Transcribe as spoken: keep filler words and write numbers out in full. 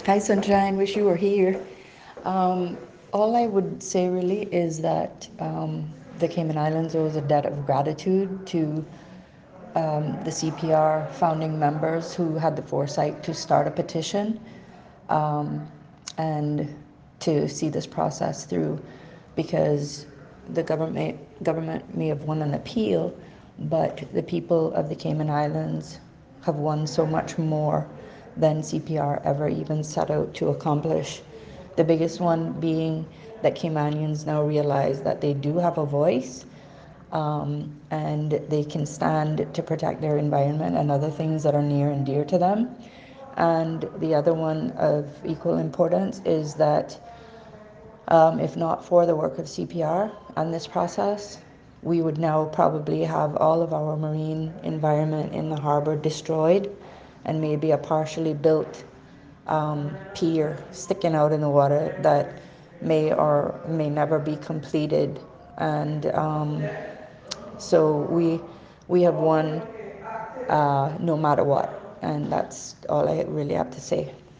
Hi, Sunshine. Wish you were here. Um, all I would say really is that um, the Cayman Islands owes a debt of gratitude to um, the C P R founding members who had the foresight to start a petition um, and to see this process through, because the government government may have won an appeal, but the people of the Cayman Islands have won so much more than C P R ever even set out to accomplish. The biggest one being that Caymanians now realize that they do have a voice, um, and they can stand to protect their environment and other things that are near and dear to them. And the other one of equal importance is that um, if not for the work of C P R and this process, we would now probably have all of our marine environment in the harbor destroyed, and maybe a partially built um, pier sticking out in the water that may or may never be completed. And um, so we we have won uh, no matter what, and that's all I really have to say.